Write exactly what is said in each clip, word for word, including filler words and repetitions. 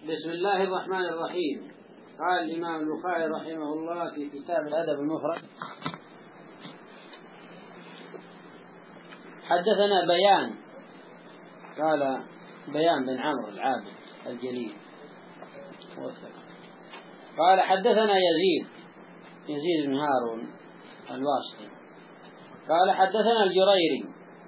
بسم الله الرحمن الرحيم. قال الإمام البخاري رحمه الله في كتاب الأدب المفرد: حدثنا بيان، قال بيان بن عمرو العابد الجليل، قال حدثنا يزيد يزيد بن هارون الواسطي قال حدثنا الجريري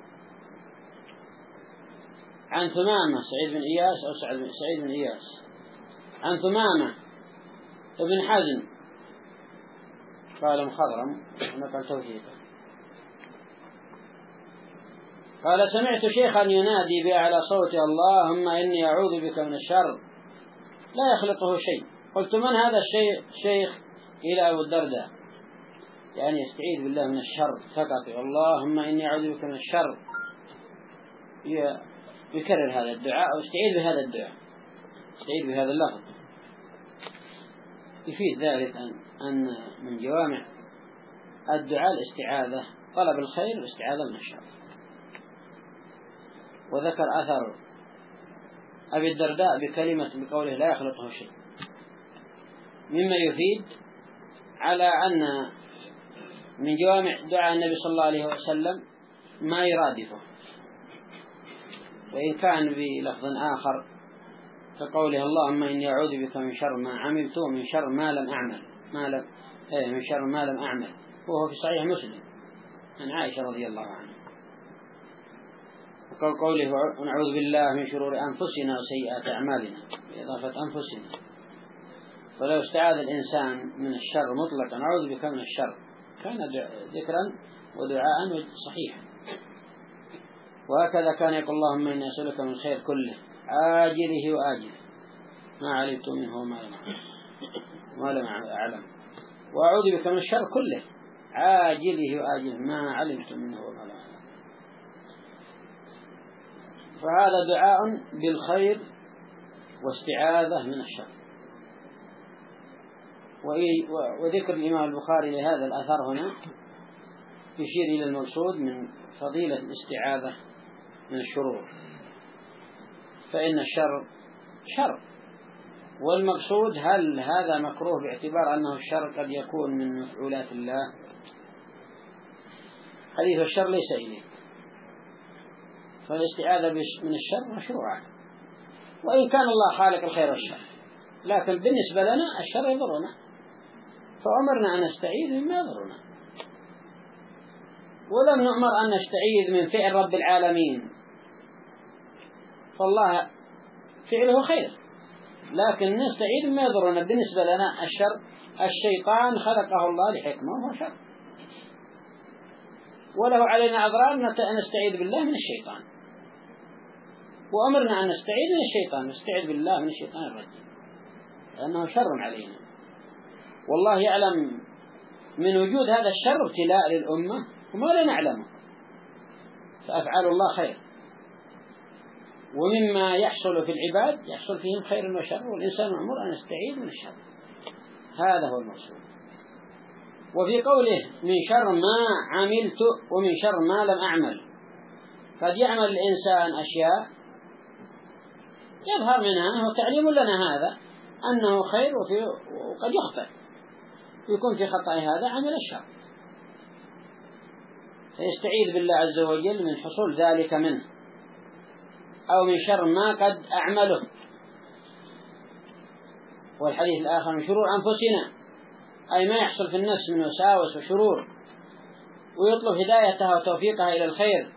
عن ثمامة سعيد بن إياس أو سعيد بن إياس عن ثمامة ابن حزم قال مخضرم ونقل توثيقه قال سمعت شيخا ينادي بأعلى صوت: اللهم إني أعوذ بك من الشر لا يخلطه شيء. قلت: من هذا الشيخ؟ شيخ إلى أبو الدرداء، يعني يستعيذ بالله من الشر فقط. اللهم إني أعوذ بك من الشر، يكرر هذا الدعاء أو استعيذ بهذا الدعاء، استعيذ بهذا اللفظ. يفيد ذلك أن من جوامع الدعاء الاستعاذة، طلب الخير والاستعاذة من الشر. وذكر أثر أبي الدرداء بكلمة بقوله لا يخلطه شيء، مما يفيد على أن من جوامع دعاء النبي صلى الله عليه وسلم ما يرادفه، وإن كان بلفظ آخر كقوله: اللهم إني أعوذ بك من شر ما عملت ومن شر ما لم أعمل ما لم إيه من شر ما لم أعمل، وهو في صحيح مسلم عن عائشة رضي الله عنها. وقال قوله: ونعوذ بالله من شرور أنفسنا وسيئات أعمالنا، بإضافة أنفسنا. ولو استعاذ الإنسان من الشر مطلقا: أعوذ بك من الشر، كان ذكرا ودعاء صحيحا. وهكذا كان يقول: اللهم إني أسألك من خير كله عاجله وآجله ما علمت منه وما لم أعلم، وأعوذ بك من الشر كله عاجله وآجله ما علمت منه وما لم أعلم. فهذا دعاء بالخير واستعاذة من الشر. وذكر الإمام البخاري لهذا الأثر هنا يشير إلى المقصود من فضيلة الاستعاذة من الشرور، فإن الشر شر، والمقصود هل هذا مكروه باعتبار أنه الشر قد يكون من مفعولات الله؟ حديث الشر ليس إليه، فالاستعاذة من الشر مشروعة، وإن كان الله خالق الخير والشر، لكن بالنسبة لنا الشر يضرنا، فأمرنا أن نستعيذ مما يضرنا، ولم نؤمر أن نستعيذ من فعل رب العالمين، فالله فعله خير، لكن نستعيذ مما يضرنا. بالنسبة لنا الشر الشيطان خلقه الله لحكمة وهو شر، وله علينا أضرار نستعيذ بالله من الشيطان، وأمرنا أن نستعيذ من الشيطان، نستعيذ بالله من الشيطان الرجيم، لأنه شر علينا. والله يعلم من وجود هذا الشر ابتلاء للأمة وما لا نعلمه، فأفعال الله خير، ومما يحصل في العباد يحصل فيهم خير وشر، والإنسان مأمور أن يستعيذ من الشر. هذا هو المقصود. وفي قوله من شر ما عملت ومن شر ما لم أعمل، قد يعمل الإنسان أشياء يظهر منها وتعليم لنا هذا أنه خير، وقد يخطئ يكون في خطأ هذا عمل الشر، فيستعيذ بالله عز وجل من حصول ذلك منه، أو من شر ما قد أعمله. والحديث الآخر: من شرور أنفسنا، أي ما يحصل في النفس من وساوس وشرور، ويطلب هدايتها وتوفيقها إلى الخير.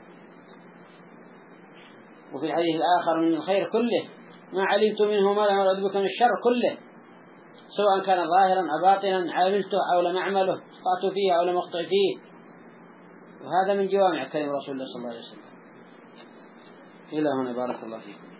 وفي الحديث الآخر: من الخير كله ما علمت منه ما لم أعوذ بك من الشر كله، سواء كان ظاهرا أو باطنا، عملته أو لم أعمله، أخطأت فيه أو لم أخطئ فيه. وهذا من جوامع كلام رسول الله صلى الله عليه وسلم. إلى هنا، بارك الله فيكم.